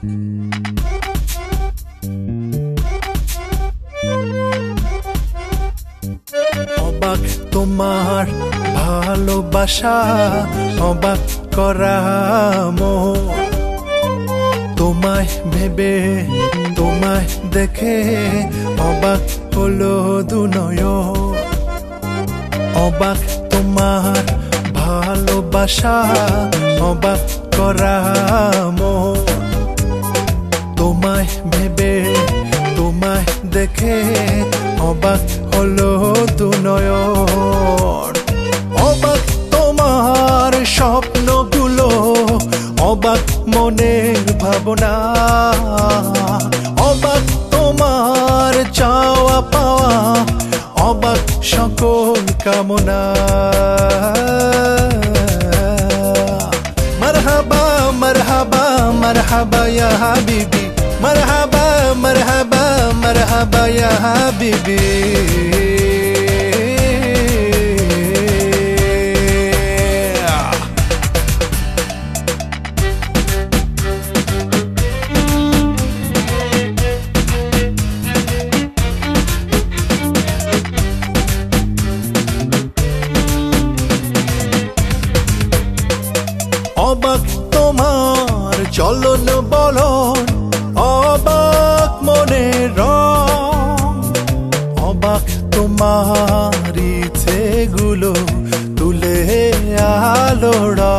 অবাক তোমার ভালোবাসা, অবাক করা মোহ। তোমায় ভেবে তোমায় দেখে অবাক হলো দুনয়ন। অবাক তোমার ভালোবাসা, অবাক করা মোহ। তোমায় ভেবে তোমায় দেখে অবাক হলো দুনয়ন। অবাক তোমার স্বপ্নগুলো, অবাক মনের ভাবনা। অবাক তোমার চাওয়া পাওয়া, অবাক সকল কামনা। মারহাবা মারহাবা মারহাবা ইয়া হাবিবি, মারহাবা মারহাবা মারহাবা ইয়া হাবিবি। অবাক তোমার চলন বলন, অবাক মনের রং। অবাক তোমার ইচ্ছেগুলো তুলে আলোড়া।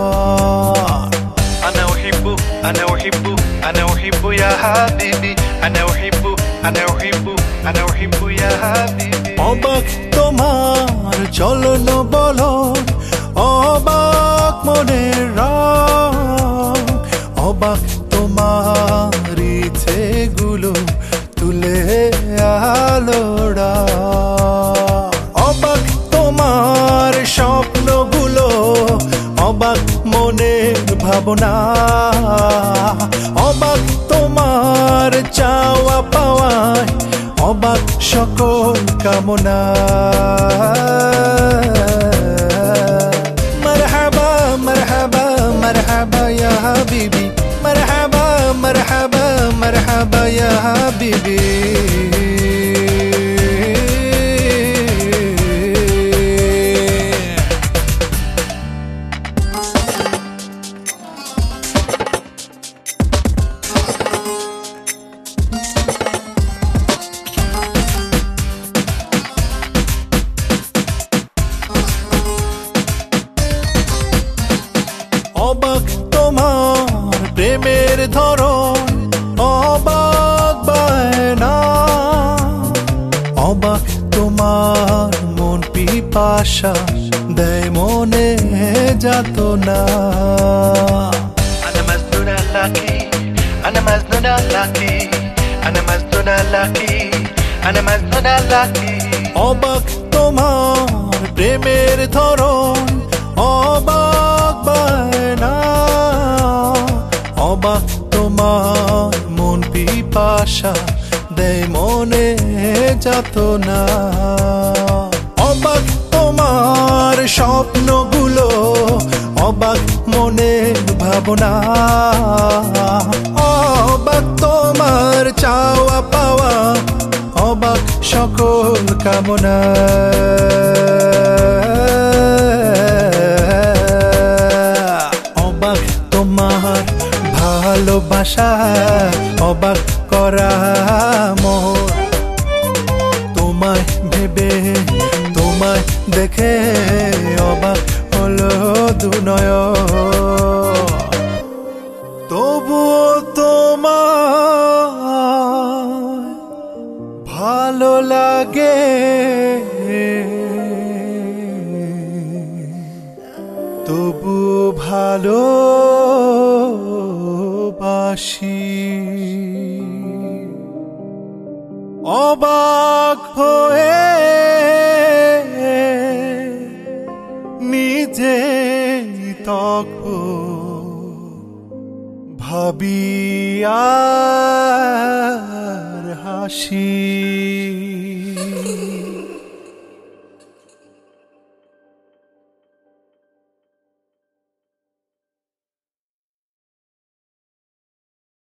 أنا أحب أنا أحب أنا أحب يا حبيبي، أنا أحب أنا أحب أنا أحب يا حبيبي। অবাক তোমার চলন বলন, অবাক মনের রং। অবাক তোমার ইচ্ছেগুলো তুলে আলোড়া। অবাক তোমার স্বপ্নগুলো, অবাক মনের ভাবনা। অবাক তোমার চাওয়া পাওয়ায়, অবাক সকল কামনা। মারহাবা মারহাবা মারহাবা ইয়া হাবিবি, মারহাবা মারহাবা মারহাবা ইয়া হাবিবি। অবাক তোমার প্রেমের ধরন, অবাক বায়না। অবাক তোমার মন পিপাসা, দেয় মনে যাতনা। أنا مجنون لكي أنا مجنون لكي أنا مجنون لكي أنا مجنون لكي। অবাক তোমার প্রেমের ধরন, অবাক বায়না। অবাক তোমার মন পিপাসা, দেয় মনে যাতনা। অবাক তোমার স্বপ্নগুলো, অবাক মনের ভাবনা। অবাক তোমার চাওয়া পাওয়া, অবাক সকল কামনা। অবাক তোমার ভালোবাসা, অবাক করা মোর। তোমায় ভেবে তোমায় দেখে অবাক হলো দুনয়ন। তবুও তোমায় ভালো লাগে, তবু ভালোবাসি। অবাক হয়ে নিজে তখন ভাবি আর হাসি।